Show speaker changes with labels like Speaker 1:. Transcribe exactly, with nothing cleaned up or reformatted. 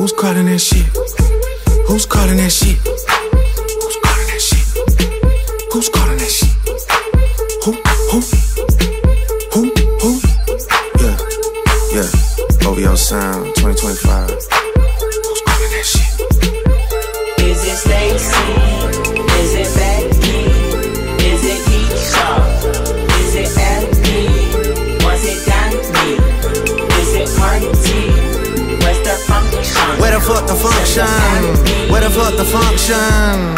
Speaker 1: Who's calling that shit? Who's calling that shit? Who's calling that shit? Who's calling that shit? Who, who, who, who? Yeah, yeah. O V O Sound twenty twenty-five. Who's calling that shit?
Speaker 2: Is it Stacy? Is it Becky? Is it Keisha? Is it Ellie? Was it Danny? Is it Marty? Where's the function?
Speaker 1: Where the fuck the function? Where the fuck the function?